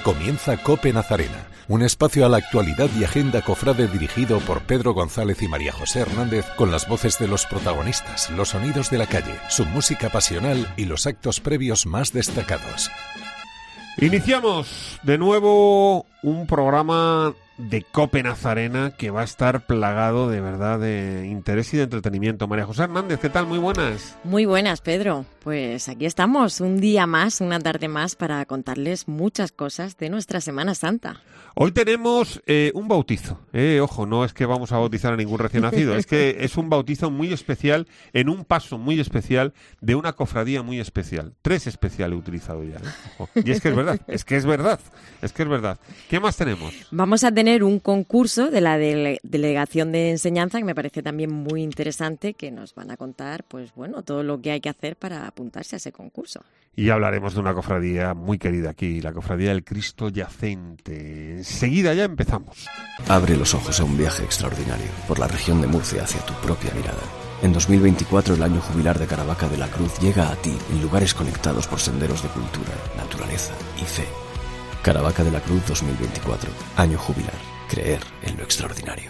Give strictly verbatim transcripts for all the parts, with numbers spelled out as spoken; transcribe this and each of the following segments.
Comienza COPE Nazarena, un espacio a la actualidad y agenda cofrade dirigido por Pedro González y María José Hernández, con las voces de los protagonistas, los sonidos de la calle, su música pasional y los actos previos más destacados. Iniciamos de nuevo un programa de COPE Nazarena que va a estar plagado de verdad de interés y de entretenimiento. María José Hernández, ¿qué tal? Muy buenas. Muy buenas, Pedro. Pues aquí estamos, un día más, una tarde más, para contarles muchas cosas de nuestra Semana Santa. Hoy tenemos eh, un bautizo. Eh, ojo, no es que vamos a bautizar a ningún recién nacido, es que es un bautizo muy especial, en un paso muy especial de una cofradía muy especial. Tres especiales he utilizado ya. ¿eh? Ojo. Y es que es verdad, es que es verdad, es que es verdad. ¿Qué más tenemos? Vamos a tener un concurso de la dele- Delegación de Enseñanza, que me parece también muy interesante, que nos van a contar, pues bueno, todo lo que hay que hacer para apuntarse a ese concurso. Y hablaremos de una cofradía muy querida aquí, la cofradía del Cristo Yacente. Enseguida ya empezamos. Abre los ojos a un viaje extraordinario por la región de Murcia hacia tu propia mirada. En dos mil veinticuatro, el año jubilar de Caravaca de la Cruz llega a ti en lugares conectados por senderos de cultura, naturaleza y fe. Caravaca de la Cruz dos mil veinticuatro, año jubilar. Creer en lo extraordinario.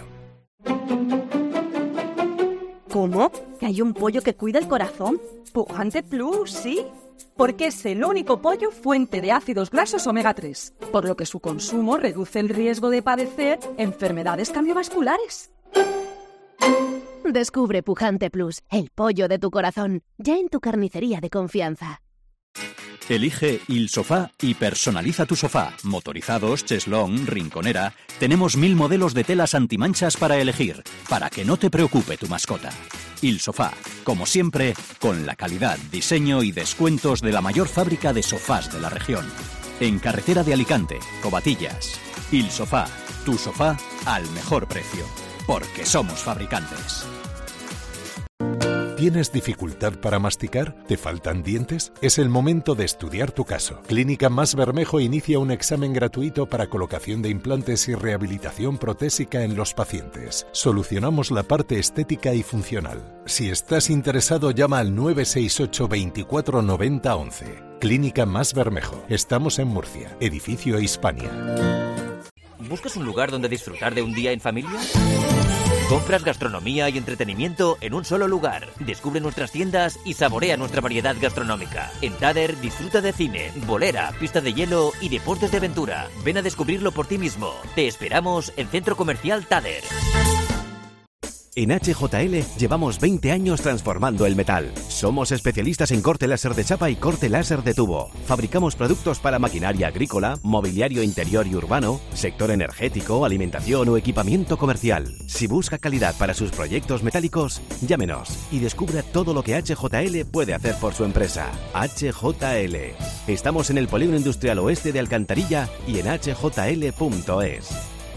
¿Cómo? ¿Que hay un pollo que cuida el corazón? Pujante Plus, sí. Porque es el único pollo fuente de ácidos grasos omega tres, por lo que su consumo reduce el riesgo de padecer enfermedades cardiovasculares. Descubre Pujante Plus, el pollo de tu corazón, ya en tu carnicería de confianza. Elige Il Sofá y personaliza tu sofá. Motorizados, cheslón, rinconera. Tenemos mil modelos de telas antimanchas para elegir, para que no te preocupe tu mascota. Il Sofá, como siempre, con la calidad, diseño y descuentos de la mayor fábrica de sofás de la región. En carretera de Alicante, Covatillas. Il Sofá, tu sofá al mejor precio. Porque somos fabricantes. ¿Tienes dificultad para masticar? ¿Te faltan dientes? Es el momento de estudiar tu caso. Clínica Más Bermejo inicia un examen gratuito para colocación de implantes y rehabilitación protésica en los pacientes. Solucionamos la parte estética y funcional. Si estás interesado, llama al nueve seis ocho veinticuatro noventa once. Clínica Más Bermejo. Estamos en Murcia, edificio Hispania. ¿Buscas un lugar donde disfrutar de un día en familia? Compras, gastronomía y entretenimiento en un solo lugar. Descubre nuestras tiendas y saborea nuestra variedad gastronómica. En Tader disfruta de cine, bolera, pista de hielo y deportes de aventura. Ven a descubrirlo por ti mismo. Te esperamos en Centro Comercial Tader. En H J L llevamos veinte años transformando el metal. Somos especialistas en corte láser de chapa y corte láser de tubo. Fabricamos productos para maquinaria agrícola, mobiliario interior y urbano, sector energético, alimentación o equipamiento comercial. Si busca calidad para sus proyectos metálicos, llámenos y descubra todo lo que H J L puede hacer por su empresa. H J L. Estamos en el Polígono Industrial Oeste de Alcantarilla y en h j l punto es.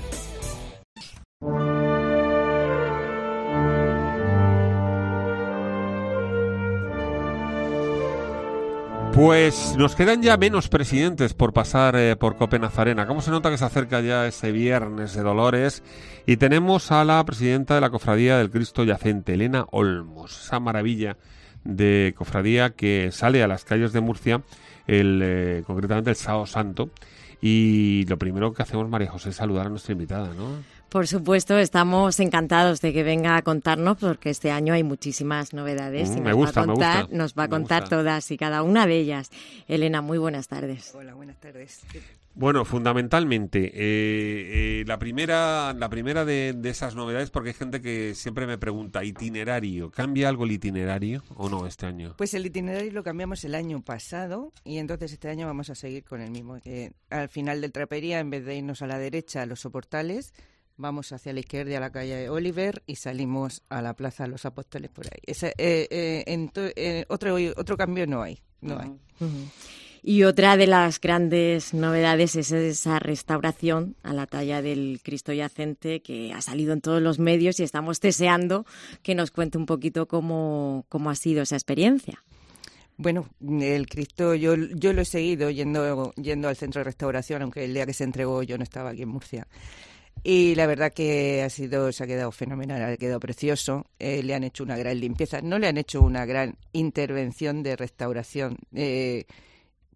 Pues nos quedan ya menos presidentes por pasar eh, por COPE Nazarena. ¿Cómo se nota que se acerca ya ese viernes de Dolores? Y tenemos a la presidenta de la Cofradía del Cristo Yacente, Elena Olmos, esa maravilla de cofradía que sale a las calles de Murcia, el, eh, concretamente el Sábado Santo. Y lo primero que hacemos, María José, es saludar a nuestra invitada, ¿no? Por supuesto, estamos encantados de que venga a contarnos, porque este año hay muchísimas novedades. Mm, y me nos gusta, va a contar, me gusta. Nos va a me contar gusta. todas y cada una de ellas. Elena, muy buenas tardes. Hola, buenas tardes. Bueno, fundamentalmente, eh, eh, la primera, la primera de, de esas novedades, porque hay gente que siempre me pregunta, itinerario, ¿cambia algo el itinerario o no este año? Pues el itinerario lo cambiamos el año pasado y entonces este año vamos a seguir con el mismo. Que al final del Trapería, en vez de irnos a la derecha a los soportales, vamos hacia la izquierda a la calle de Oliver y salimos a la Plaza de los Apóstoles por ahí. Ese, eh, eh, en to, eh, otro, otro cambio no hay, no uh-huh. hay. Uh-huh. Y otra de las grandes novedades es esa restauración a la talla del Cristo Yacente que ha salido en todos los medios y estamos deseando que nos cuente un poquito cómo, cómo ha sido esa experiencia. Bueno, el Cristo yo yo lo he seguido yendo yendo al centro de restauración, aunque el día que se entregó yo no estaba aquí en Murcia. Y la verdad que ha sido, se ha quedado fenomenal, ha quedado precioso. Eh, le han hecho una gran limpieza, no le han hecho una gran intervención de restauración, eh,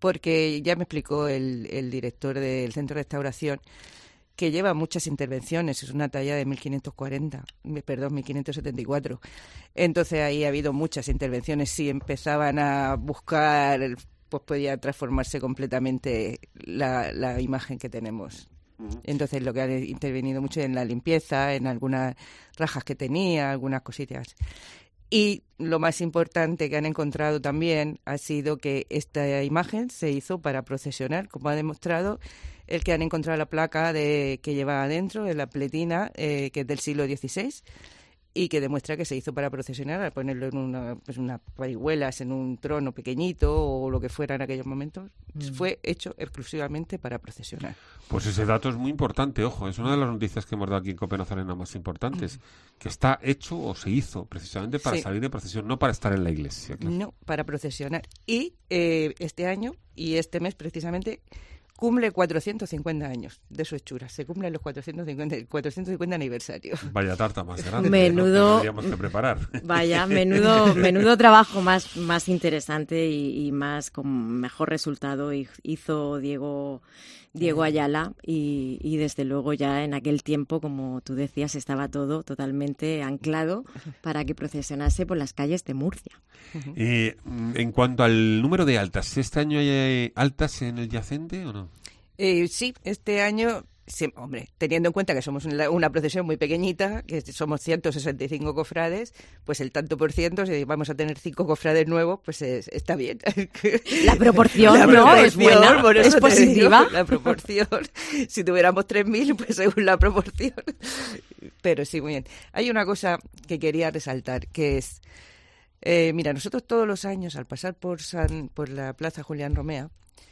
porque ya me explicó el, el director del Centro de Restauración que lleva muchas intervenciones, es una talla de mil quinientos cuarenta, perdón, mil quinientos setenta y cuatro. Entonces ahí ha habido muchas intervenciones. Si empezaban a buscar, pues podía transformarse completamente la, la imagen que tenemos. Entonces lo que han intervenido mucho en la limpieza, en algunas rajas que tenía, algunas cositas. Y lo más importante que han encontrado también ha sido que esta imagen se hizo para procesionar, como ha demostrado el que han encontrado la placa de que lleva adentro, en la pletina, eh, que es del siglo dieciséis, y que demuestra que se hizo para procesionar, al ponerlo en una, pues unas parihuelas, en un trono pequeñito o lo que fuera en aquellos momentos. Mm. Fue hecho exclusivamente para procesionar. Pues ese dato es muy importante, ojo, es una de las noticias que hemos dado aquí en Cope Nazarena más importantes, mm. que está hecho o se hizo precisamente para sí. salir de procesión, no para estar en la iglesia. Claro. No, para procesionar. Y eh, este año y este mes precisamente cumple cuatrocientos cincuenta años de su hechura. Se cumplen los cuatrocientos cincuenta, cuatrocientos cincuenta aniversarios. Vaya tarta más grande. Menudo, ¿no? Que tendríamos que preparar. Vaya, menudo, menudo trabajo más, más interesante y, y más con mejor resultado hizo Diego, Diego Ayala y, y desde luego ya en aquel tiempo, como tú decías, estaba todo totalmente anclado para que procesionase por las calles de Murcia. Eh, en cuanto al número de altas, ¿este año hay altas en el yacente o no? Eh, sí, este año, sí, hombre, teniendo en cuenta que somos una, una procesión muy pequeñita, que somos ciento sesenta y cinco cofrades, pues el tanto por ciento, si vamos a tener cinco cofrades nuevos, pues es, está bien. La proporción, la ¿no? proporción, Es buena, por eso es positiva. Digo, la proporción, si tuviéramos tres mil, pues según la proporción. Pero sí, muy bien. Hay una cosa que quería resaltar, que es, eh, mira, nosotros todos los años, al pasar por, San, por la Plaza Julián Romea,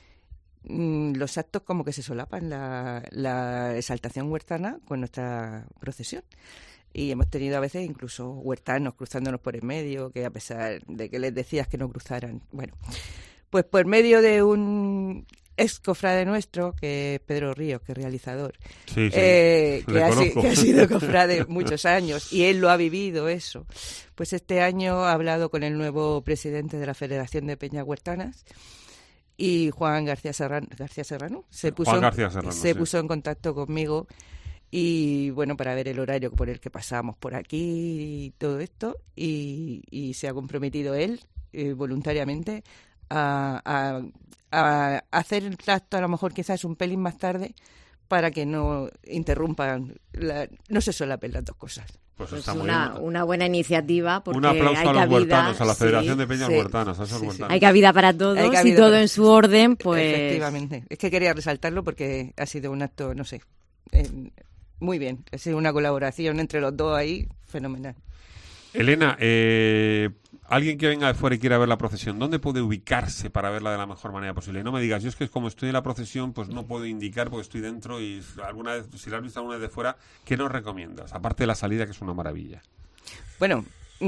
los actos como que se solapan la, la exaltación huertana con nuestra procesión. Y hemos tenido a veces incluso huertanos cruzándonos por el medio, que a pesar de que les decías que no cruzaran. Bueno, pues por medio de un ex cofrade nuestro, que es Pedro Ríos, que es realizador, sí, sí, eh, que, ha, que ha sido cofrade muchos años, y él lo ha vivido eso. Pues este año ha hablado con el nuevo presidente de la Federación de Peñas Huertanas, y Juan García Serrano, García Serrano se, puso, Juan García Serrano, se sí. puso en contacto conmigo y bueno, para ver el horario por el que pasamos por aquí y todo esto, y, y se ha comprometido él eh, voluntariamente a, a, a hacer el acto a lo mejor quizás un pelín más tarde para que no interrumpan, la, no se solapen las dos cosas. Pues, pues está muy una, bien. una buena iniciativa porque un aplauso hay a los cabida, huertanos, a la Federación sí, de Peñas sí, Huertanas, a esos sí, huertanos. sí. Hay cabida para todos Hay cabida y todo para... en su orden, pues... Efectivamente. Es que quería resaltarlo porque ha sido un acto, no sé, eh, muy bien. Ha sido una colaboración entre los dos ahí, fenomenal. Elena, eh, alguien que venga de fuera y quiera ver la procesión, ¿dónde puede ubicarse para verla de la mejor manera posible? Y no me digas, yo es que como estoy en la procesión, pues no puedo indicar porque estoy dentro y alguna vez, si la has visto alguna vez de fuera, ¿qué nos recomiendas? Aparte de la salida, que es una maravilla. Bueno,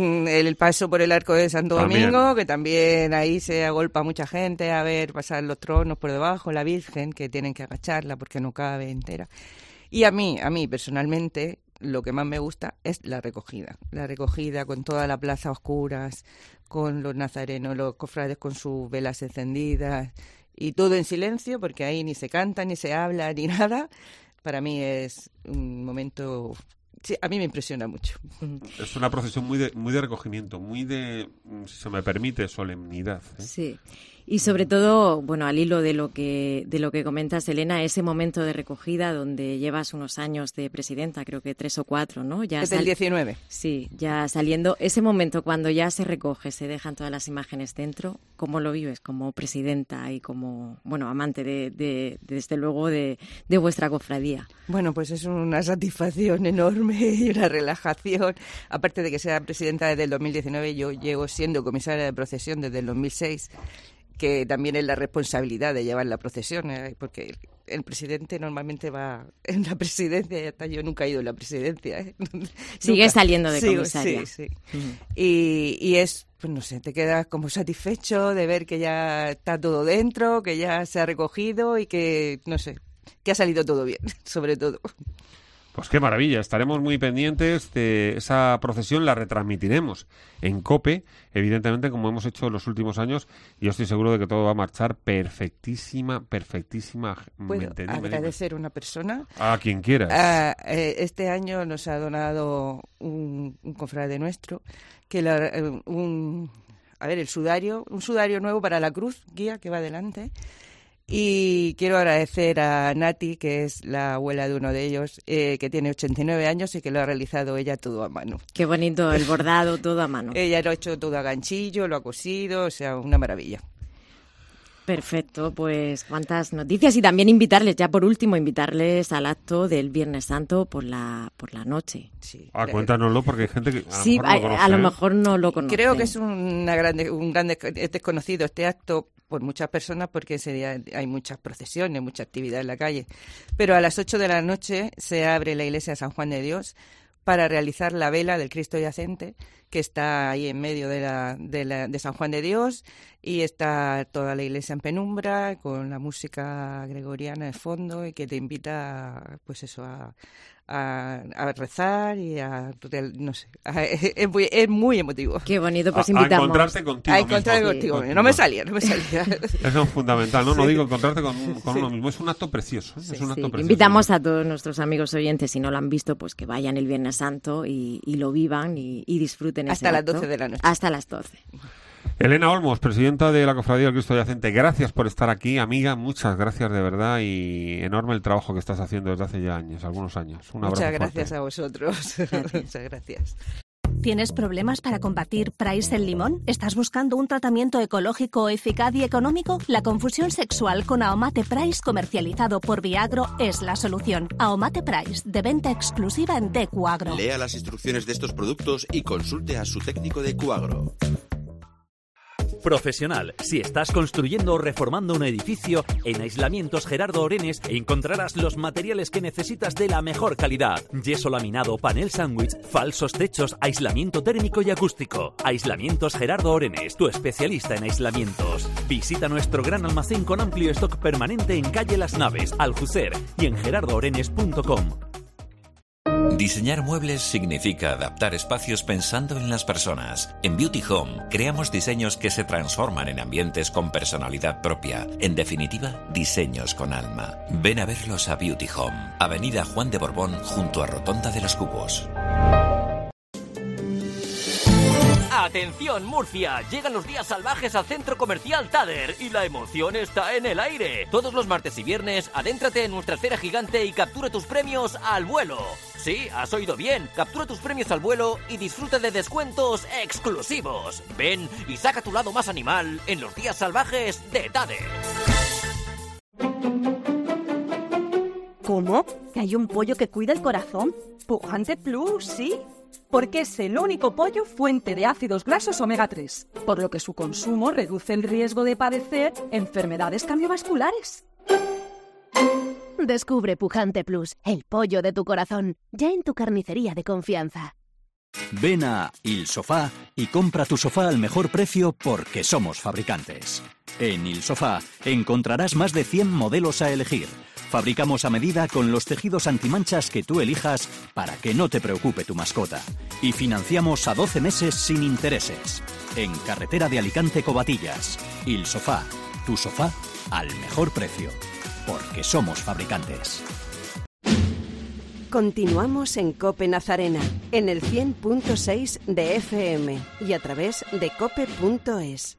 el paso por el Arco de Santo También. Domingo, que también ahí se agolpa mucha gente a ver pasar los tronos por debajo, la Virgen, que tienen que agacharla porque no cabe entera. Y a mí, a mí personalmente, lo que más me gusta es la recogida. La recogida con toda la plaza a oscuras, con los nazarenos, los cofrades con sus velas encendidas y todo en silencio, porque ahí ni se canta, ni se habla, ni nada. Para mí es un momento... Sí, a mí me impresiona mucho. Es una procesión muy de, muy de recogimiento, muy de, si se me permite, solemnidad, ¿eh? Sí. Y sobre todo, bueno, al hilo de lo que de lo que comentas, Elena, ese momento de recogida donde llevas unos años de presidenta, creo que tres o cuatro, ¿no? Ya Desde el diecinueve. Sí, ya saliendo. Ese momento cuando ya se recoge, se dejan todas las imágenes dentro, ¿cómo lo vives como presidenta y como, bueno, amante de, de, de desde luego, de, de vuestra cofradía? Bueno, pues es una satisfacción enorme y una relajación. Aparte de que sea presidenta desde el dos mil diecinueve, yo llego siendo comisaria de procesión desde el dos mil seis, que también es la responsabilidad de llevar la procesión, ¿eh? Porque el, el presidente normalmente va en la presidencia y hasta yo nunca he ido en la presidencia, ¿eh? Sigue Nunca. saliendo de Sigo, comisaria. Sí, sí. Uh-huh. y, y es, pues no sé, te quedas como satisfecho de ver que ya está todo dentro, que ya se ha recogido y que, no sé, que ha salido todo bien, sobre todo. Pues qué maravilla, estaremos muy pendientes de esa procesión, la retransmitiremos en COPE, evidentemente como hemos hecho en los últimos años, y yo estoy seguro de que todo va a marchar perfectísima, perfectísima. ¿Puedo agradecer a una persona? A quien quieras. Uh, eh, este año nos ha donado un, un confrade nuestro, que la, uh, un, a ver, el sudario, un sudario nuevo para la cruz, guía que va adelante. Y quiero agradecer a Nati, que es la abuela de uno de ellos, eh, que tiene ochenta y nueve años y que lo ha realizado ella todo a mano. Qué bonito, el bordado todo a mano. Ella lo ha hecho todo a ganchillo, lo ha cosido, o sea, una maravilla. Perfecto, pues cuántas noticias y también invitarles, ya por último, invitarles al acto del Viernes Santo por la por la noche. Sí. Ah, cuéntanoslo porque hay gente que a sí, lo mejor no lo conoce, a, a lo ¿eh? mejor no lo conoce. Creo que es una grande, un gran desconocido este acto por muchas personas porque ese día hay muchas procesiones, mucha actividad en la calle. Pero a las ocho de la noche se abre la iglesia de San Juan de Dios para realizar la vela del Cristo Yacente, que está ahí en medio de, la, de, la, de San Juan de Dios, y está toda la iglesia en penumbra, con la música gregoriana de fondo, y que te invita, pues eso, a, a, a rezar y a, no sé, a, es, muy, es muy emotivo. Qué bonito, pues a, invitamos. A encontrarte contigo A encontrarte mismo. contigo Sí. mismo. No me salía, no me salía. Eso es fundamental, ¿no? No Sí. digo encontrarte con, con Sí. uno mismo, es un acto precioso. ¿eh? Sí, es un acto sí. precioso. Invitamos a todos nuestros amigos oyentes, si no lo han visto, pues que vayan el Viernes Santo y, y lo vivan y, y disfruten ese Hasta las acto. doce de la noche. Hasta las doce. Elena Olmos, presidenta de la Cofradía del Cristo Yacente, gracias por estar aquí, amiga, muchas gracias de verdad y enorme el trabajo que estás haciendo desde hace ya años, algunos años. Un abrazo Muchas gracias fuerte. a vosotros. Muchas gracias. ¿Tienes problemas para combatir Price el limón? ¿Estás buscando un tratamiento ecológico, eficaz y económico? La confusión sexual con Aomate Price comercializado por Viagro es la solución. Aomate Price, de venta exclusiva en Decuagro. Lea las instrucciones de estos productos y consulte a su técnico de Cuagro. Profesional, si estás construyendo o reformando un edificio, en Aislamientos Gerardo Orenes encontrarás los materiales que necesitas de la mejor calidad. Yeso laminado, panel sándwich, falsos techos, aislamiento térmico y acústico. Aislamientos Gerardo Orenes, tu especialista en aislamientos. Visita nuestro gran almacén con amplio stock permanente en calle Las Naves, Aljucer y en gerardo orenes punto com. Diseñar muebles significa adaptar espacios pensando en las personas. En Beauty Home creamos diseños que se transforman en ambientes con personalidad propia. En definitiva, diseños con alma. Ven a verlos a Beauty Home, Avenida Juan de Borbón, junto a Rotonda de los Cubos. ¡Atención, Murcia! Llegan los días salvajes al Centro Comercial Tader y la emoción está en el aire. Todos los martes y viernes, adéntrate en nuestra esfera gigante y captura tus premios al vuelo. Sí, has oído bien. Captura tus premios al vuelo y disfruta de descuentos exclusivos. Ven y saca tu lado más animal en los días salvajes de Tader. ¿Cómo? ¿Que hay un pollo que cuida el corazón? Pujante Plus, sí. Porque es el único pollo fuente de ácidos grasos omega tres, por lo que su consumo reduce el riesgo de padecer enfermedades cardiovasculares. Descubre Pujante Plus, el pollo de tu corazón, ya en tu carnicería de confianza. Ven a Il Sofá y compra tu sofá al mejor precio porque somos fabricantes. En Il Sofá encontrarás más de cien modelos a elegir. Fabricamos a medida con los tejidos antimanchas que tú elijas para que no te preocupe tu mascota. Y financiamos a doce meses sin intereses. En Carretera de Alicante Covatillas. Il Sofá, tu sofá al mejor precio. Porque somos fabricantes. Continuamos en COPE Nazarena, en el cien punto seis de F M y a través de cope punto es.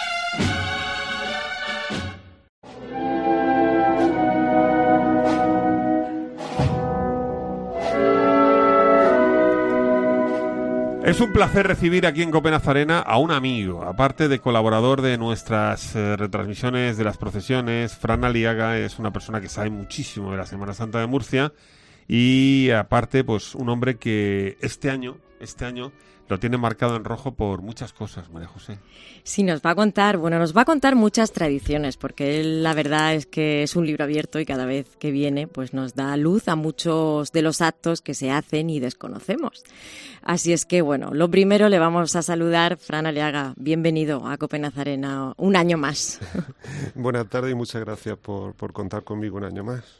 Es un placer recibir aquí en COPE Nazarena a un amigo, aparte de colaborador de nuestras eh, retransmisiones de las procesiones. Fran Aliaga es una persona que sabe muchísimo de la Semana Santa de Murcia y aparte pues un hombre que este año, este año lo tiene marcado en rojo por muchas cosas, María José. Sí, nos va a contar, bueno, nos va a contar muchas tradiciones, porque él la verdad es que es un libro abierto y cada vez que viene pues nos da luz a muchos de los actos que se hacen y desconocemos. Así es que, bueno, lo primero le vamos a saludar. Fran Aliaga, bienvenido a COPE Nazarena un año más. Buenas tardes y muchas gracias por, por contar conmigo un año más.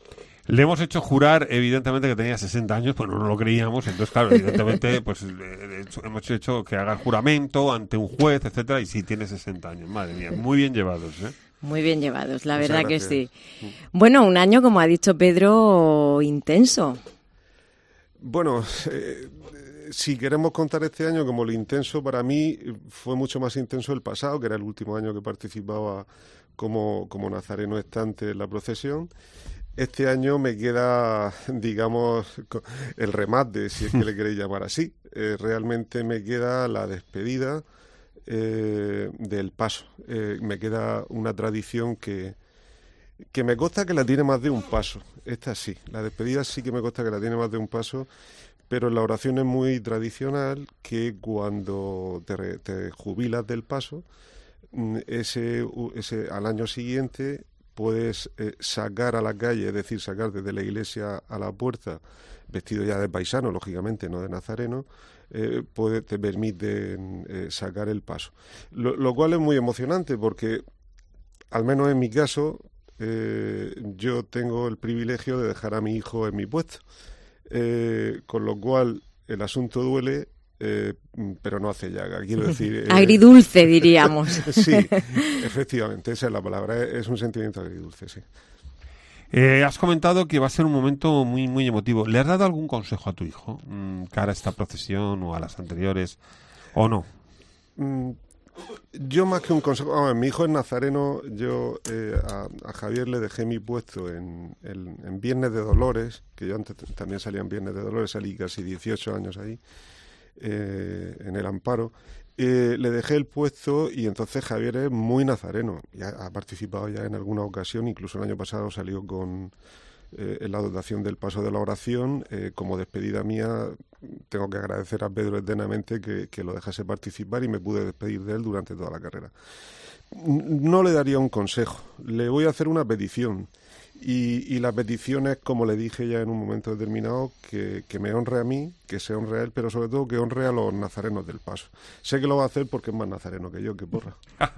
Le hemos hecho jurar, evidentemente, que tenía sesenta años, pues no lo creíamos. Entonces, claro, evidentemente, pues eh, hemos hecho que haga el juramento ante un juez, etcétera, y sí tiene sesenta años. Madre mía, muy bien llevados, ¿eh? Muy bien llevados, la Muchas verdad gracias. que sí. Bueno, un año, como ha dicho Pedro, intenso. Bueno, eh, si queremos contar este año como lo intenso, para mí fue mucho más intenso el pasado, que era el último año que participaba como, como nazareno estante en la procesión. Este año me queda, digamos, el remate, si es que le queréis llamar así. Eh, realmente me queda la despedida eh, del paso. Eh, me queda una tradición que, que me consta que la tiene más de un paso. Esta sí, la despedida sí que me consta que la tiene más de un paso, pero la oración es muy tradicional, que cuando te, re, te jubilas del paso, ese, ese al año siguiente puedes eh, sacar a la calle, es decir, sacar desde la iglesia a la puerta, vestido ya de paisano, lógicamente, no de nazareno, eh, puede, te permite eh, sacar el paso. Lo, lo cual es muy emocionante porque, al menos en mi caso, eh, yo tengo el privilegio de dejar a mi hijo en mi puesto, eh, con lo cual el asunto duele, Eh, pero no hace llaga, quiero decir... Eh, agridulce, diríamos. Sí, efectivamente, esa es la palabra, es un sentimiento agridulce, sí. Eh, has comentado que va a ser un momento muy muy emotivo. ¿Le has dado algún consejo a tu hijo, mmm, cara a esta procesión o a las anteriores, o no? Mm, yo más que un consejo... Ah, mi hijo es nazareno, yo eh, a, a Javier le dejé mi puesto en, en, en Viernes de Dolores, que yo antes también salía en Viernes de Dolores, salí casi dieciocho años ahí, Eh, en el Amparo, eh, le dejé el puesto y entonces Javier es muy nazareno, ya ha participado ya en alguna ocasión, incluso el año pasado salió con eh, en la dotación del paso de la oración. Eh, como despedida mía tengo que agradecer a Pedro eternamente que, que lo dejase participar y me pude despedir de él durante toda la carrera. No le daría un consejo, le voy a hacer una petición. Y, y la petición es, como le dije ya en un momento determinado, que, que me honre a mí, que se honre a él, pero sobre todo que honre a los nazarenos del paso. Sé que lo va a hacer porque es más nazareno que yo, que porra.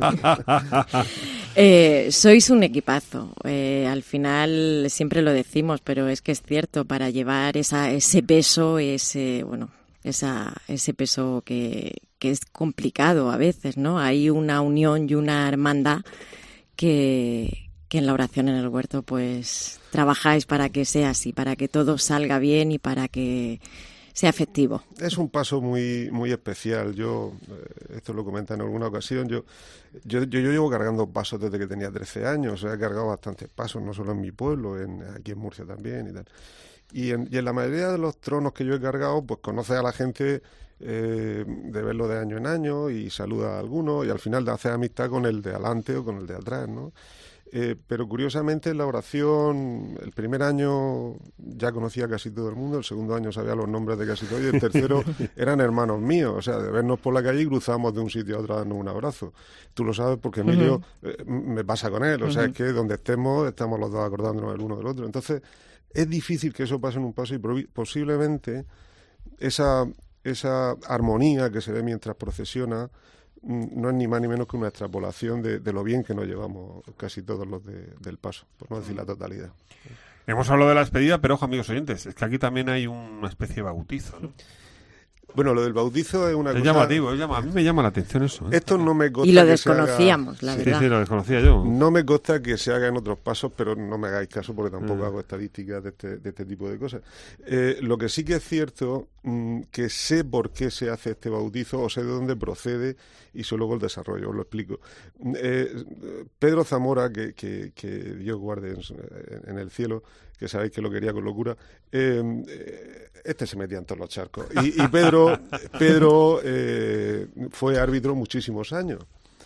eh, sois un equipazo. Eh, al final siempre lo decimos, pero es que es cierto, para llevar esa, ese peso, ese, bueno, esa, ese peso que, que es complicado a veces, ¿no? Hay una unión y una hermandad que... que en la oración en el huerto pues trabajáis para que sea así, para que todo salga bien y para que sea efectivo. Es un paso muy muy especial. Yo, eh, esto lo comenté en alguna ocasión, yo, yo yo yo llevo cargando pasos desde que tenía trece años, o sea, he cargado bastantes pasos, no solo en mi pueblo, en aquí en Murcia también y tal. Y en, y en la mayoría de los tronos que yo he cargado, pues conoces a la gente eh, de verlo de año en año y saluda a alguno y al final te haces amistad con el de adelante o con el de atrás, ¿no? Eh, pero curiosamente en la oración, el primer año ya conocía a casi todo el mundo, el segundo año sabía los nombres de casi todos y el tercero eran hermanos míos, o sea, de vernos por la calle y cruzamos de un sitio a otro dando un abrazo. Tú lo sabes porque Emilio uh-huh. eh, me pasa con él, o uh-huh. sea, es que donde estemos estamos los dos acordándonos el uno del otro. Entonces es difícil que eso pase en un paso y probi- posiblemente esa, esa armonía que se ve mientras procesiona no es ni más ni menos que una extrapolación de, de lo bien que nos llevamos casi todos los de, del paso, por no decir la totalidad. Hemos hablado de la despedida, pero ojo, amigos oyentes, es que aquí también hay una especie de bautizo, ¿no? Bueno, lo del bautizo es una es cosa... llamativo, es llama... a mí me llama la atención eso, ¿eh? Esto no me consta y lo que desconocíamos, se haga... la verdad. Sí, sí, lo desconocía yo. No me consta que se haga en otros pasos, pero no me hagáis caso porque tampoco Mm. hago estadísticas de este, de este tipo de cosas. Eh, lo que sí que es cierto, mmm, que sé por qué se hace este bautizo, o sé de dónde procede, y sé luego el desarrollo, os lo explico. Eh, Pedro Zamora, que, que, que Dios guarde en, en el cielo, que sabéis que lo quería con locura, eh, este se metía en todos los charcos. Y, y Pedro, Pedro eh, fue árbitro muchísimos años.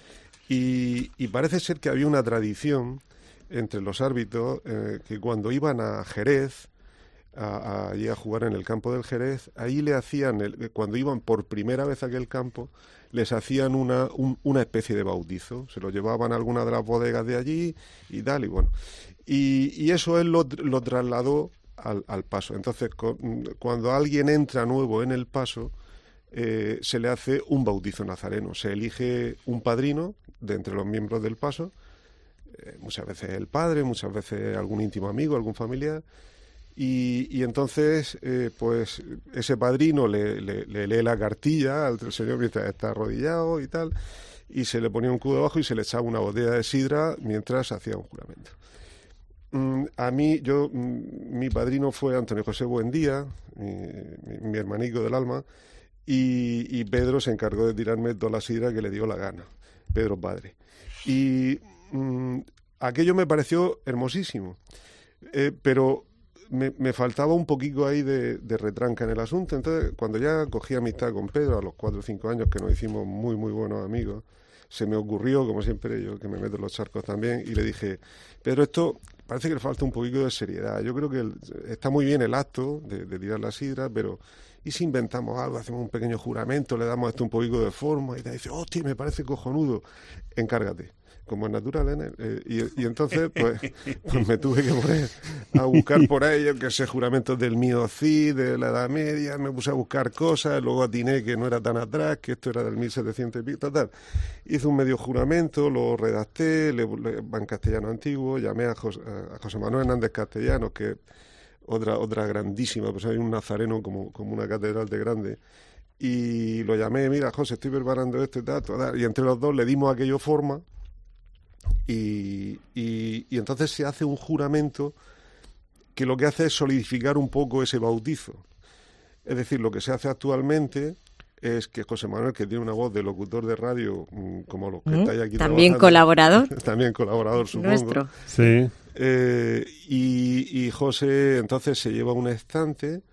Y, y parece ser que había una tradición entre los árbitros eh, que cuando iban a Jerez, a, a, allí a jugar en el campo del Jerez, ahí le hacían, el, cuando iban por primera vez a aquel campo, les hacían una, un, una especie de bautizo. Se lo llevaban a alguna de las bodegas de allí y tal, y bueno. Y, y eso él lo, lo trasladó al, al paso. Entonces, con, cuando alguien entra nuevo en el paso, eh, se le hace un bautizo nazareno. Se elige un padrino de entre los miembros del paso, eh, muchas veces el padre, muchas veces algún íntimo amigo, algún familiar. Y, y entonces, eh, pues, ese padrino le, le, le lee la cartilla al señor mientras está arrodillado y tal, y se le ponía un cubo debajo y se le echaba una botella de sidra mientras hacía un juramento. Mm, a mí, yo, mm, mi padrino fue Antonio José Buendía, mi, mi, mi hermanico del alma, y, y Pedro se encargó de tirarme toda la sidra que le dio la gana, Pedro padre. Y mm, aquello me pareció hermosísimo, eh, pero... Me, me faltaba un poquito ahí de, de retranca en el asunto. Entonces, cuando ya cogí amistad con Pedro, a los cuatro o cinco años que nos hicimos muy, muy buenos amigos, se me ocurrió, como siempre yo, que me meto en los charcos también, y le dije, Pedro, esto parece que le falta un poquito de seriedad. Yo creo que el, está muy bien el acto de, de tirar la sidra, pero ¿y si inventamos algo? Hacemos un pequeño juramento, le damos esto un poquito de forma, y te dice, hostia, me parece cojonudo. Encárgate. Como es natural, ¿eh? eh y, y entonces, pues, pues me tuve que poner a buscar por ahí, que sé, juramentos del Mío Cid, de la Edad Media, me puse a buscar cosas, luego atiné que no era tan atrás, que esto era del mil setecientos y pico, total. Hice un medio juramento, lo redacté, le, le, en castellano antiguo, llamé a José, a José Manuel Hernández Castellanos, que otra otra grandísima, pues hay un nazareno como, como una catedral de grande, y lo llamé, mira, José, estoy preparando esto y tal, tal, y entre los dos le dimos aquello forma. Y, y, y entonces se hace un juramento que lo que hace es solidificar un poco ese bautizo. Es decir, lo que se hace actualmente es que José Manuel, que tiene una voz de locutor de radio, como los que ¿Mm? estáis aquí también colaborador. También colaborador, supongo. Nuestro. Sí. Eh, y, y José entonces se lleva un estante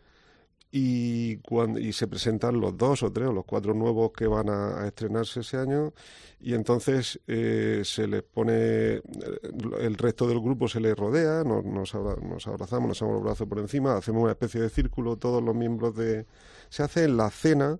y, cuando, y se presentan los dos o tres o los cuatro nuevos que van a, a estrenarse ese año, y entonces eh, se les pone, el resto del grupo se les rodea, nos, nos, abra, nos abrazamos, nos echamos los brazos por encima, hacemos una especie de círculo, todos los miembros de... Se hace en la cena,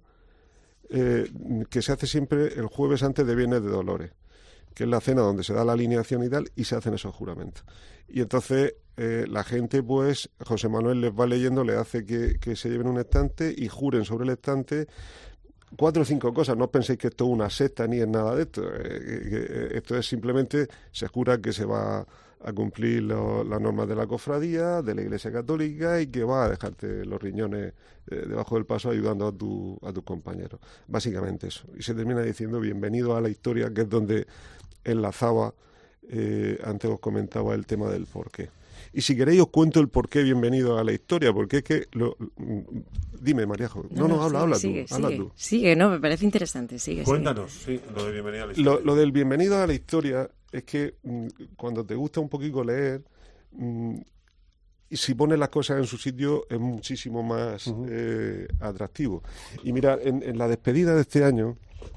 eh, que se hace siempre el jueves antes de Viernes de Dolores, que es la cena donde se da la alineación y tal, y se hacen esos juramentos. Y entonces eh, la gente, pues, José Manuel les va leyendo, le hace que, que se lleven un estante y juren sobre el estante cuatro o cinco cosas. No penséis que esto es una secta ni es nada de esto. Eh, que esto es simplemente, se jura que se va a cumplir lo, las normas de la cofradía, de la Iglesia Católica, y que va a dejarte los riñones eh, debajo del paso ayudando a, tu, a tus compañeros. Básicamente eso. Y se termina diciendo bienvenido a la historia, que es donde enlazaba, eh, antes os comentaba el tema del porqué. Y si queréis os cuento el porqué bienvenido a la historia, porque es que... Lo, dime, Mariajo. No, no, no habla, habla sigue, tú. Habla sigue, tú. Sigue, no, me parece interesante. Sigue, Cuéntanos, sigue. sí, lo de bienvenido a la historia. Lo, lo del bienvenido a la historia es que mm, cuando te gusta un poquito leer, mm, y si pones las cosas en su sitio es muchísimo más uh-huh. eh, atractivo. Y mira, en, en la despedida de este año,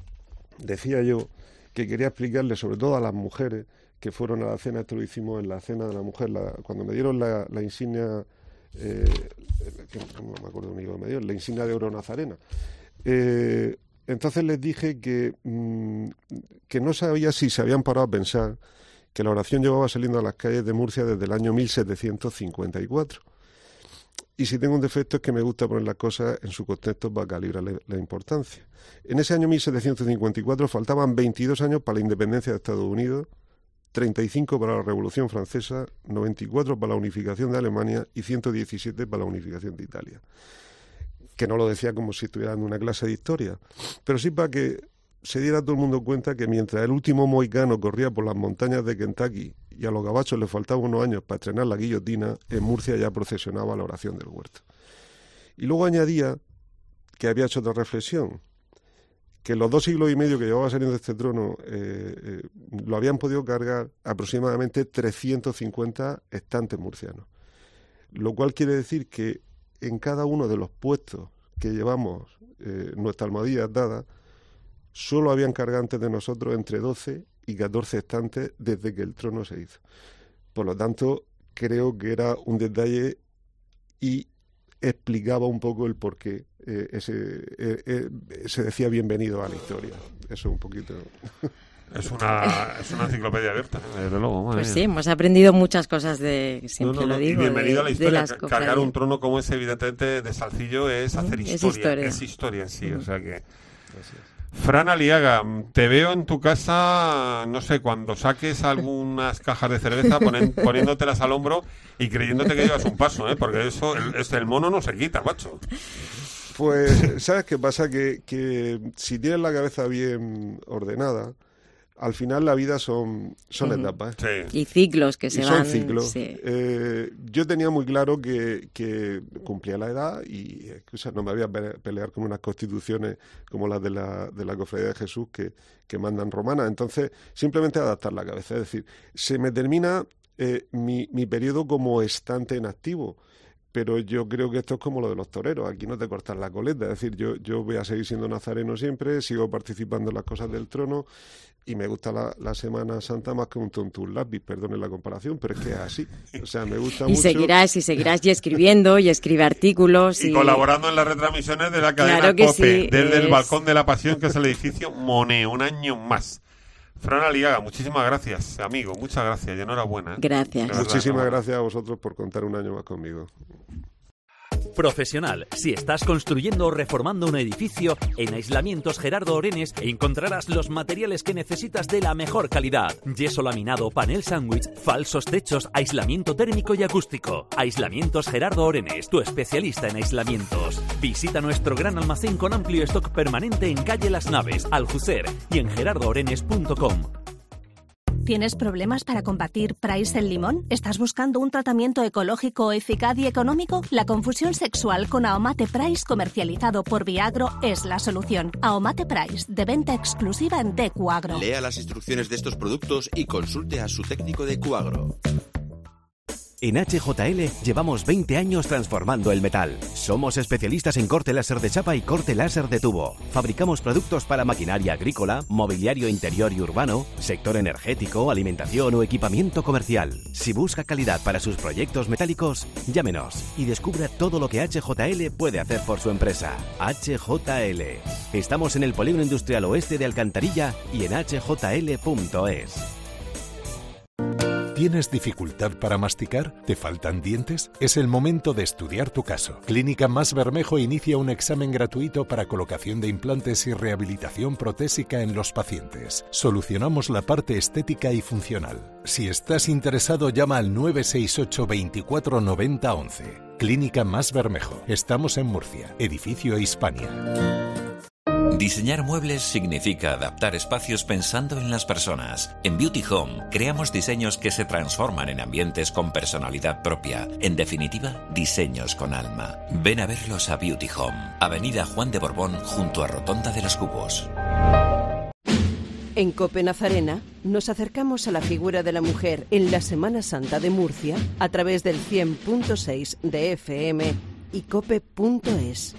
decía yo que quería explicarle, sobre todo a las mujeres que fueron a la cena, esto lo hicimos en la cena de la mujer, la, cuando me dieron la, la insignia, eh, que no me acuerdo amigo me dio, la insignia de oro nazarena. Eh, entonces les dije que, mmm, que no sabía si se habían parado a pensar que la oración llevaba saliendo a las calles de Murcia desde el año mil setecientos cincuenta y cuatro. Y si tengo un defecto es que me gusta poner las cosas en su contexto para calibrarle la importancia. En ese año mil setecientos cincuenta y cuatro faltaban veintidós años para la independencia de Estados Unidos, treinta y cinco para la Revolución Francesa, noventa y cuatro para la unificación de Alemania y ciento diecisiete para la unificación de Italia. Que no lo decía como si estuviera dando una clase de historia, pero sí para que se diera todo el mundo cuenta que mientras el último mohicano corría por las montañas de Kentucky y a los gabachos les faltaban unos años para estrenar la guillotina, en Murcia ya procesionaba la oración del huerto. Y luego añadía que había hecho otra reflexión, que en los dos siglos y medio que llevaba saliendo de este trono eh, eh, lo habían podido cargar aproximadamente trescientos cincuenta estantes murcianos, lo cual quiere decir que en cada uno de los puestos que llevamos eh, nuestras almohadillas dadas, solo habían cargado antes de nosotros entre doce y catorce estantes desde que el trono se hizo. Por lo tanto, creo que era un detalle y explicaba un poco el por qué eh, ese, eh, eh, se decía bienvenido a la historia. Eso un poquito... Es una, es una enciclopedia abierta, desde luego. Madre pues mía. sí, hemos aprendido muchas cosas de, siempre no, no, no. lo digo, y bienvenido de, a la historia. de Cargar un trono como ese, evidentemente, de Salcillo es hacer es historia. historia. Es historia, sí. Mm. O sea que... Fran Aliaga, te veo en tu casa, no sé, cuando saques algunas cajas de cerveza ponen, poniéndotelas al hombro y creyéndote que llevas un paso, ¿eh? Porque eso, el, este, el mono no se quita, macho. Pues, ¿sabes qué pasa? Que, que si tienes la cabeza bien ordenada, al final la vida son, son uh-huh. etapas. ¿eh? Sí. Y ciclos que se y van... Son ciclos. Sí. Eh, yo tenía muy claro que, que cumplía la edad y o sea, no me voy a pelear con unas constituciones como las de la, de la Cofradía de Jesús que, que mandan romanas. Entonces, simplemente adaptar la cabeza. Es decir, se me termina eh, mi, mi periodo como estante en activo. Pero yo creo que esto es como lo de los toreros, aquí no te cortas la coleta, es decir, yo, yo voy a seguir siendo nazareno siempre, sigo participando en las cosas del trono y me gusta la, la Semana Santa más que un tonto un lápiz, perdonen la comparación, pero es que es así, o sea, me gusta y mucho. Seguirás, y seguirás y escribiendo y escribe artículos. Y, y colaborando en las retransmisiones de la cadena claro que COPE, sí, desde es... el Balcón de la Pasión, que es el edificio Monet, un año más. Fran Aliaga, muchísimas gracias, amigo, muchas gracias y enhorabuena. ¿eh? Gracias. Verdad, muchísimas gracias a vosotros por contar un año más conmigo. Profesional. Si estás construyendo o reformando un edificio, en Aislamientos Gerardo Orenes encontrarás los materiales que necesitas de la mejor calidad. Yeso laminado, panel sándwich, falsos techos, aislamiento térmico y acústico. Aislamientos Gerardo Orenes, tu especialista en aislamientos. Visita nuestro gran almacén con amplio stock permanente en calle Las Naves, Aljucer y en gerardo orenes punto com. ¿Tienes problemas para combatir Price el limón? ¿Estás buscando un tratamiento ecológico, eficaz y económico? La confusión sexual con Aomate Price, comercializado por Viagro, es la solución. Aomate Price, de venta exclusiva en D Q Agro. Lea las instrucciones de estos productos y consulte a su técnico de Q Agro. En H J L llevamos veinte años transformando el metal. Somos especialistas en corte láser de chapa y corte láser de tubo. Fabricamos productos para maquinaria agrícola, mobiliario interior y urbano, sector energético, alimentación o equipamiento comercial. Si busca calidad para sus proyectos metálicos, llámenos y descubra todo lo que H J L puede hacer por su empresa. H J L. Estamos en el Polígono Industrial Oeste de Alcantarilla y en h j l punto es. ¿Tienes dificultad para masticar? ¿Te faltan dientes? Es el momento de estudiar tu caso. Clínica Más Bermejo inicia un examen gratuito para colocación de implantes y rehabilitación protésica en los pacientes. Solucionamos la parte estética y funcional. Si estás interesado, llama al nueve seis ocho, veinticuatro, noventa, once. Clínica Más Bermejo. Estamos en Murcia, edificio Hispania. Diseñar muebles significa adaptar espacios pensando en las personas. En Beauty Home creamos diseños que se transforman en ambientes con personalidad propia. En definitiva, diseños con alma. Ven a verlos a Beauty Home, Avenida Juan de Borbón, junto a Rotonda de los Cubos. En COPE Nazarena nos acercamos a la figura de la mujer en la Semana Santa de Murcia a través del cien punto seis de F M y cope punto es.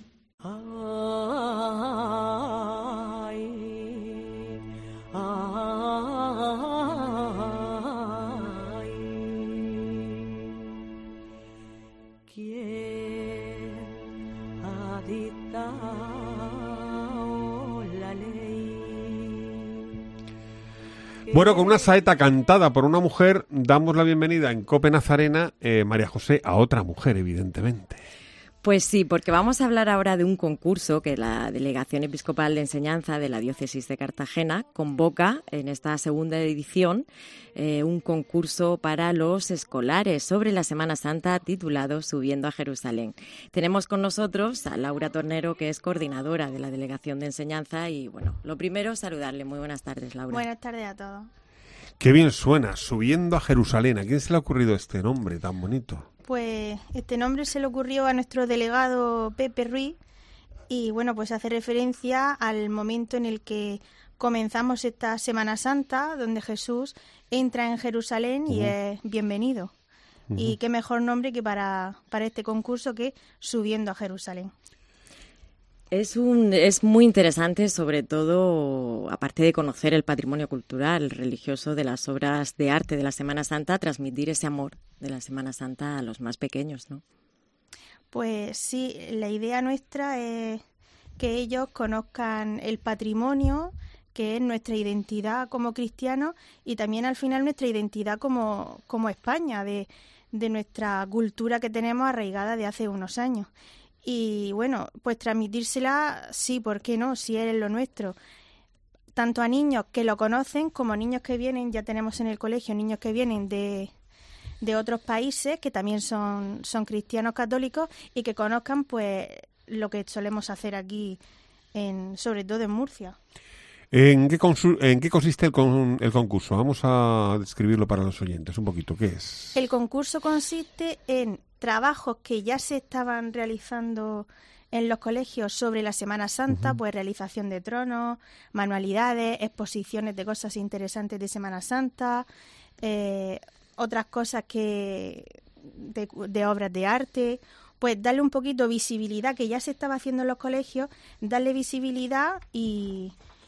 Bueno, con una saeta cantada por una mujer, damos la bienvenida en COPE Nazarena, eh, María José, a otra mujer, evidentemente. Pues sí, porque vamos a hablar ahora de un concurso que la Delegación Episcopal de Enseñanza de la Diócesis de Cartagena convoca en esta segunda edición, eh, un concurso para los escolares sobre la Semana Santa titulado Subiendo a Jerusalén. Tenemos con nosotros a Laura Tornero, que es coordinadora de la Delegación de Enseñanza y, bueno, lo primero, saludarle. Muy buenas tardes, Laura. Buenas tardes a todos. Qué bien suena, Subiendo a Jerusalén. ¿A quién se le ha ocurrido este nombre tan bonito? Pues este nombre se le ocurrió a nuestro delegado Pepe Ruiz y bueno, pues hace referencia al momento en el que comenzamos esta Semana Santa, donde Jesús entra en Jerusalén y uh-huh. es bienvenido. Uh-huh. Y qué mejor nombre que para, para este concurso que Subiendo a Jerusalén. Es un es muy interesante, sobre todo, aparte de conocer el patrimonio cultural, religioso de las obras de arte de la Semana Santa, transmitir ese amor de la Semana Santa a los más pequeños, ¿no? Pues sí, la idea nuestra es que ellos conozcan el patrimonio, que es nuestra identidad como cristianos y también al final nuestra identidad como, como España, de, de nuestra cultura que tenemos arraigada de hace unos años. y bueno, pues transmitírsela, sí, ¿por qué no? Si es lo nuestro. Tanto a niños que lo conocen como a niños que vienen, ya tenemos en el colegio niños que vienen de, de otros países que también son, son cristianos católicos y que conozcan pues lo que solemos hacer aquí, en, sobre todo en Murcia. ¿En qué, consu- ¿En qué consiste el, con- el concurso? Vamos a describirlo para los oyentes un poquito. ¿Qué es? El concurso consiste en trabajos que ya se estaban realizando en los colegios sobre la Semana Santa, uh-huh. pues realización de tronos, manualidades, exposiciones de cosas interesantes de Semana Santa, eh, otras cosas que de, de obras de arte, pues darle un poquito visibilidad, que ya se estaba haciendo en los colegios, darle visibilidad y,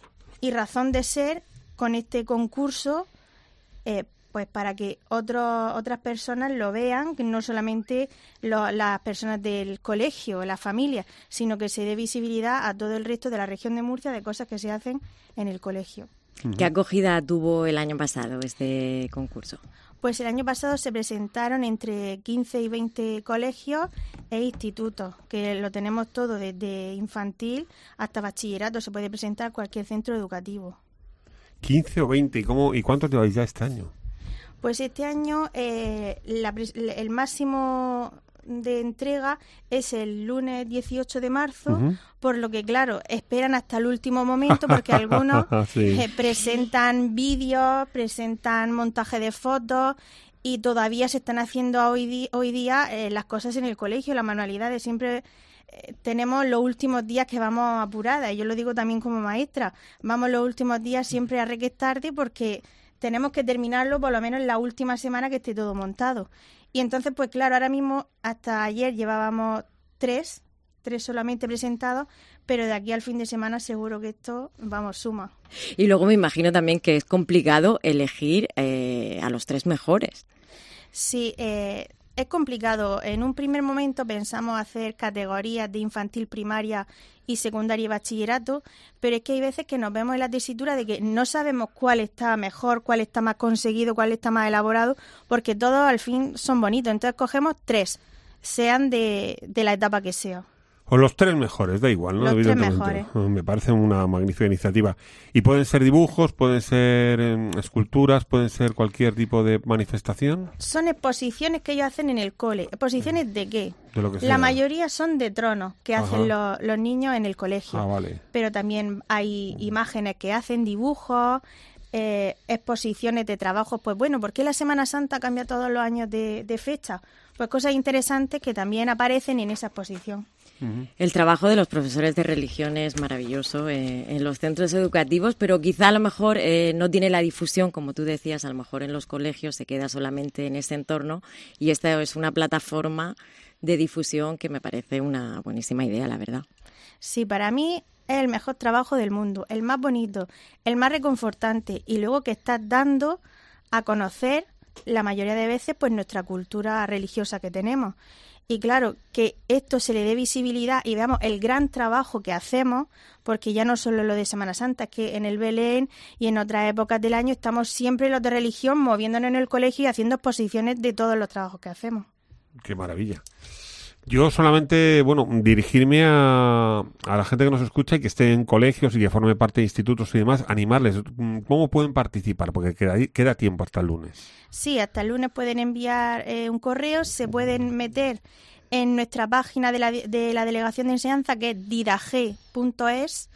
y razón de ser con este concurso, eh, pues para que otros otras personas lo vean, que no solamente lo, las personas del colegio, la familia, sino que se dé visibilidad a todo el resto de la región de Murcia de cosas que se hacen en el colegio. ¿Qué acogida tuvo el año pasado este concurso? Pues el año pasado se presentaron entre quince y veinte colegios e institutos, que lo tenemos todo desde infantil hasta bachillerato, se puede presentar cualquier centro educativo. quince o veinte, ¿y, cómo, y cuántos lleváis ya este año? Pues este año eh, la, el máximo de entrega es el lunes dieciocho de marzo, uh-huh. por lo que, claro, esperan hasta el último momento porque algunos sí. eh, presentan vídeos, presentan montaje de fotos y todavía se están haciendo hoy, di- hoy día eh, las cosas en el colegio, las manualidades. Siempre eh, tenemos los últimos días que vamos apuradas, y yo lo digo también como maestra, vamos los últimos días siempre a requer tarde porque tenemos que terminarlo por lo menos en la última semana que esté todo montado. Y entonces, pues claro, ahora mismo hasta ayer llevábamos tres, tres solamente presentados, pero de aquí al fin de semana seguro que esto, vamos, suma. Y luego me imagino también que es complicado elegir eh, a los tres mejores. Sí, eh, es complicado. En un primer momento pensamos hacer categorías de infantil, primaria y secundaria y bachillerato, pero es que hay veces que nos vemos en la tesitura de que no sabemos cuál está mejor, cuál está más conseguido, cuál está más elaborado, porque todos al fin son bonitos. Entonces cogemos tres, sean de, de la etapa que sea. O los tres mejores, da igual, ¿no? Los tres mejores. Me parece una magnífica iniciativa. Y pueden ser dibujos, pueden ser eh, esculturas, pueden ser cualquier tipo de manifestación. Son exposiciones que ellos hacen en el cole. ¿Exposiciones de qué? De lo que sea. La mayoría son de tronos que Ajá. hacen lo, los niños en el colegio. Ah, vale. Pero también hay imágenes que hacen, dibujos, eh, exposiciones de trabajos. Pues bueno, ¿por qué la Semana Santa cambia todos los años de, de fecha? Pues cosas interesantes que también aparecen en esa exposición. El trabajo de los profesores de religión es maravilloso eh, en los centros educativos, pero quizá a lo mejor eh, no tiene la difusión, como tú decías, a lo mejor en los colegios se queda solamente en ese entorno, y esta es una plataforma de difusión que me parece una buenísima idea, la verdad. Sí, para mí es el mejor trabajo del mundo, el más bonito, el más reconfortante, y luego que estás dando a conocer la mayoría de veces pues nuestra cultura religiosa que tenemos. Y claro, que esto se le dé visibilidad y veamos el gran trabajo que hacemos, porque ya no solo lo de Semana Santa, es que en el Belén y en otras épocas del año estamos siempre los de religión moviéndonos en el colegio y haciendo exposiciones de todos los trabajos que hacemos. ¡Qué maravilla! Yo solamente, bueno, dirigirme a, a la gente que nos escucha y que esté en colegios y que forme parte de institutos y demás, animarles. ¿Cómo pueden participar? Porque queda, queda tiempo hasta el lunes. Sí, hasta el lunes pueden enviar eh, un correo, se pueden meter en nuestra página de la, de la Delegación de Enseñanza, que es didage punto es,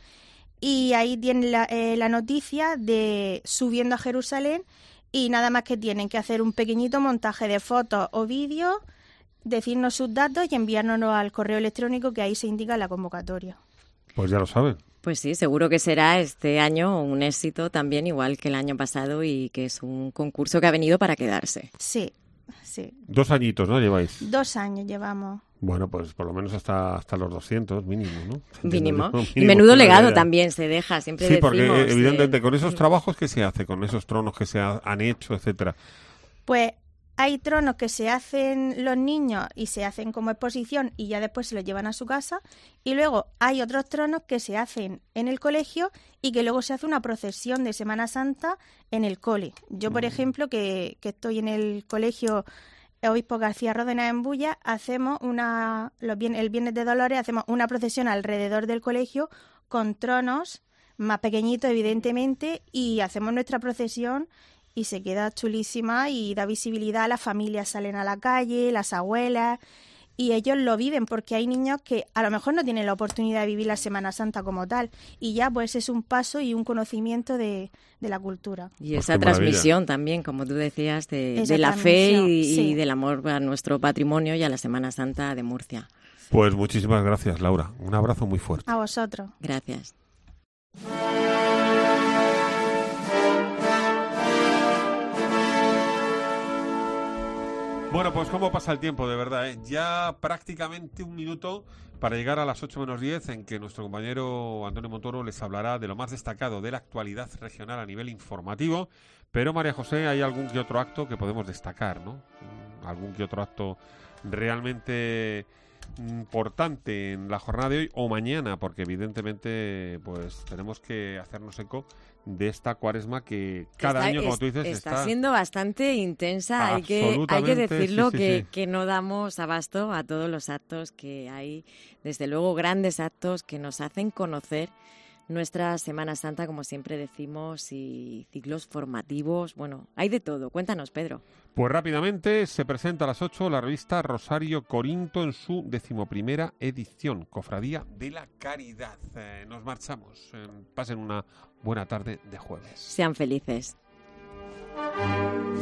y ahí tienen la, eh, la noticia de Subiendo a Jerusalén, y nada más que tienen que hacer un pequeñito montaje de fotos o vídeos, decirnos sus datos y enviárnoslo al correo electrónico, que ahí se indica la convocatoria. Pues ya lo saben. Pues sí, seguro que será este año un éxito también, igual que el año pasado, y que es un concurso que ha venido para quedarse. Sí, sí. Dos añitos, ¿no? Lleváis. Dos años llevamos. Bueno, pues por lo menos hasta hasta los doscientos mínimo, ¿no? Mínimo. mínimo y menudo legado también se deja, siempre sí, decimos. Sí, porque evidentemente de... con esos trabajos que se hace, con esos tronos que se ha, han hecho, etcétera. Pues hay tronos que se hacen los niños y se hacen como exposición y ya después se los llevan a su casa, y luego hay otros tronos que se hacen en el colegio y que luego se hace una procesión de Semana Santa en el cole. Yo, por ejemplo, que, que estoy en el colegio Obispo García Ródenas en Bulla, hacemos una, los, el Viernes de Dolores hacemos una procesión alrededor del colegio con tronos más pequeñitos, evidentemente, y hacemos nuestra procesión y se queda chulísima y da visibilidad. Las familias salen a la calle, las abuelas, y ellos lo viven porque hay niños que a lo mejor no tienen la oportunidad de vivir la Semana Santa como tal, y ya pues es un paso y un conocimiento de, de la cultura. Y esa pues transmisión también, como tú decías, de, de la fe y, sí. y del amor a nuestro patrimonio y a la Semana Santa de Murcia. Pues muchísimas gracias, Laura. Un abrazo muy fuerte. A vosotros. Gracias. Bueno, pues cómo pasa el tiempo, de verdad, ¿eh? Ya prácticamente un minuto para llegar a las ocho menos diez, en que nuestro compañero Antonio Montoro les hablará de lo más destacado de la actualidad regional a nivel informativo. Pero, María José, hay algún que otro acto que podemos destacar, ¿no? Algún que otro acto realmente importante en la jornada de hoy o mañana, porque evidentemente pues tenemos que hacernos eco de esta cuaresma que cada está, año, como es, tú dices, está, está siendo bastante intensa. Hay que, hay que decirlo, sí, sí, que, sí. que no damos abasto a todos los actos que hay, desde luego grandes actos que nos hacen conocer nuestra Semana Santa, como siempre decimos, y ciclos formativos. Bueno, hay de todo. Cuéntanos, Pedro. Pues rápidamente se presenta a las ocho la revista Rosario Corinto en su decimoprimera edición, Cofradía de la Caridad. Eh, nos marchamos. Eh, pasen una buena tarde de jueves. Sean felices.